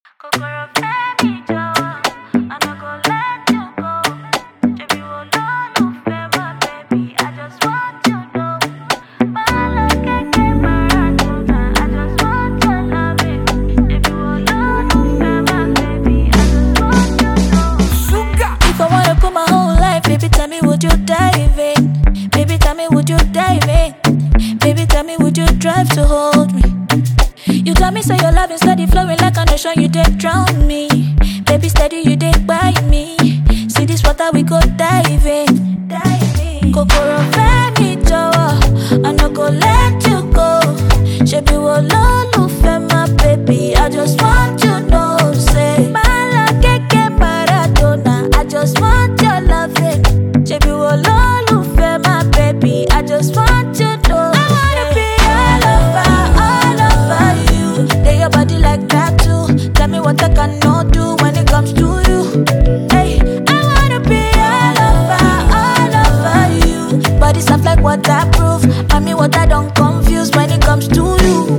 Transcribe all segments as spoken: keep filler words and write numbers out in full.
Kokoro femi jowo, I no go let you go. Shebi ololufe my baby, I just want to know. Bala keke maratona, I just want your loving. Shebi ololufe my baby, I just want to know. Sugar. If I wanna put my whole life, baby, tell me, would you dive in? Baby, tell me, would you dive in? Baby, tell me, would you drive to hold me? You tell me, say your love is steady flowing like an ocean, you did drown me. Baby, steady, you did buy me. See this water, we go dive in. Dive in. Kokoro femi jowo, I no go let you go. Shebi ololufe my baby, I just want you know, say Bala keke maratona, I just want your loving. Shebi ololufe my baby, I just want you know. I wanna be all over, all over you. Lay your body like that too. Tell me what I cannot do when it comes to you. Hey, I wanna be all over, all over you. Body soft like waterproof. I mean what I don't confuse when it comes to you.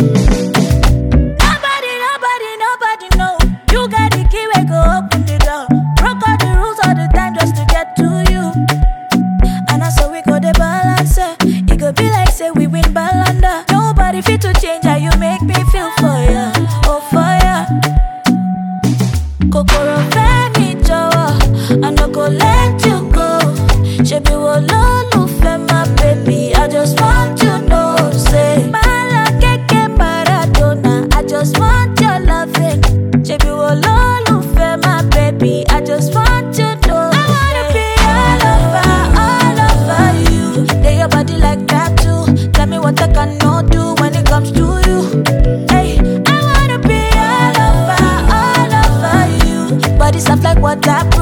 Nobody, nobody, nobody know. You got the key, we go open the door. Broke all the rules all the time just to get to you. And I saw we go the balance. eh. It go be like say we win Ballanda. Nobody fit to change how you make me feel for ya, oh for ya. Kokoro femi jowo, I no go let you go. Shebi ololufe my baby, I just want you know, say Bala keke maratona, I just want your loving. Shebi ololufe my baby, I just want you know. I wanna be all over, all over you. Lay your body like that too. Tell me what I cannot do when it comes to you. Hey, I wanna be all over, all over you. Body soft like waterproof.